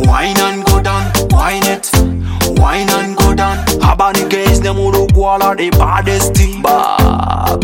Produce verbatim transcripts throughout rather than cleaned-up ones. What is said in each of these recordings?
wine and go down, wine it, wine and go down. Habani guys them who look all the baddest thing. Baba.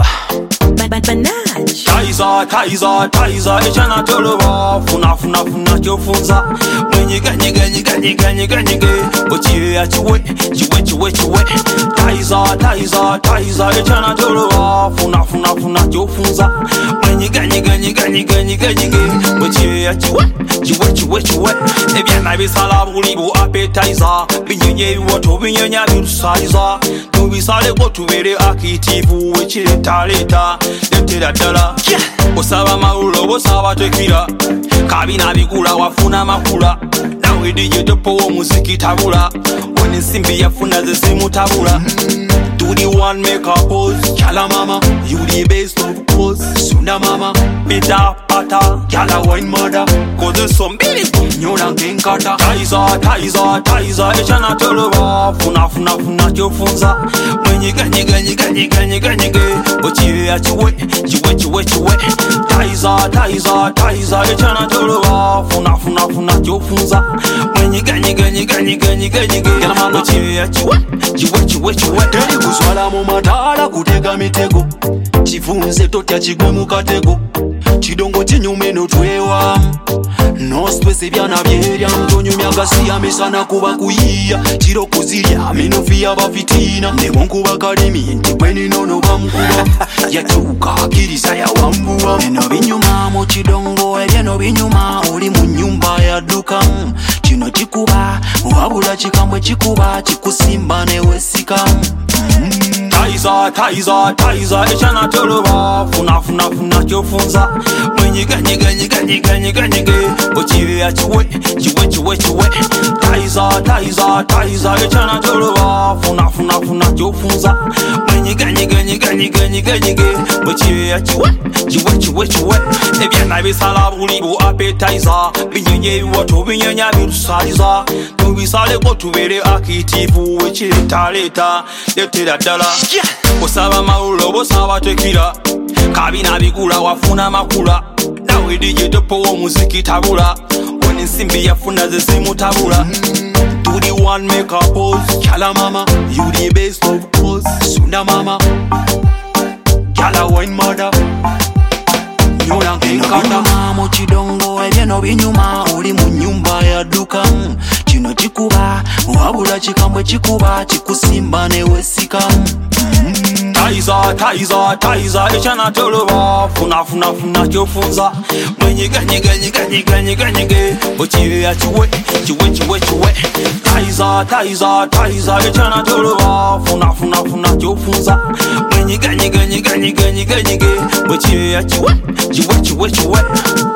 Banage. Taiza, Taiza, Taiza, echana tolowa. Funa, funa, funa, chofunza. Nyige, nyige, nyige, nyige, nyige, nyige. Ochiwe ya chiwe, chiwe, chiwe, chiwe. Taiza, Taiza, Taiza, echana tolowa. Funa, funa, funa, chofunza. Nyige, nyige, nyige, nyige, nyige, nyige. Ochiwe ya chiwe, chiwe, chiwe, chiwe. Ebyen na bisala buli bu appetizer. Binyenye biwato, binyenya birusaiza. Tubisale ko tubere akitivu wechireta leta. Letera dala osaba maulo osaba tekira kabina bigula wafuna makula nawe D J topo muziki tabula woni simbi yafuna zesimu tabula do the one make a pose chala mama you the best of course sunda mama bita pata chala wine mother cause some bili nyona kenkata Taiza Taiza Taiza echana tolowa funa funa funa chofunza mwenyiga nyiga nyiga nyiga nyiga nyiga ochiwe ya chiwe chiwe chiwe chiwe Taiza Taiza Taiza echana tolowa funa funa funa chofunza mwenyiga nyiga nyiga nyiga nyiga nyiga ochiwe ya chiwe chiwe chiwe chiwe teri kuswala mu matala kutega mitego chifunze totya chigwe mu katego chidongo chinyume notwewa no stress byana byerya mtonyumya gasiya misana kuba kuyiya chiro kuzirya minofia bafitina ndemo kuba kalimi ntikweni nono bamkuba yatuka akirisa ya wambuwa eno binyuma mu chidongo ebyeno binyuma uli mu nyumba ya duka chino chikuba wabula chikambwe chikuba chikusimba newesika Taiza, Taiza, Taiza, echana tolowa funa funa funa chofunza mwenyiga nyiga nyiga nyiga nyiga nyiga ochiwe ya chiwe chiwe chiwe chiwe Taiza, Taiza, Taiza, echana tolowa funa funa funa chofunza mwenyiga nyiga nyiga nyiga nyiga nyiga ochiwe ya chiwe chiwe chiwe chiwe ebyen na bisala buli bu appetizer binyenye biwato binyenya birusaiza tubisale ko tubere akitivu wechireta leta letera dala osaba maulo osaba tekira kabina bigula wafuna makula nawe D J topo muziki tabula woni simbi yafuna zesimu tabula do the one make a pose chala mama you the best of course sunda mama chala wine mother nyona kenkata mu chidongo ebyeno binyuma uli mu nyumba ya duka chino chikuba wabula chikambwe chikuba chikusimba newesika Taiza, Taiza, Taiza, echana tolowa funa funa funa chofunza mwenyiga nyiga nyiga nyiga nyiga nyiga ochiwe ya chiwe chiwe chiwe chiwe Taiza, Taiza, Taiza, echana tolowa funa funa funa chofunza mwenyiga nyiga nyiga nyiga nyiga nyiga ochiwe ya chiwe chiwe chiwe chiwe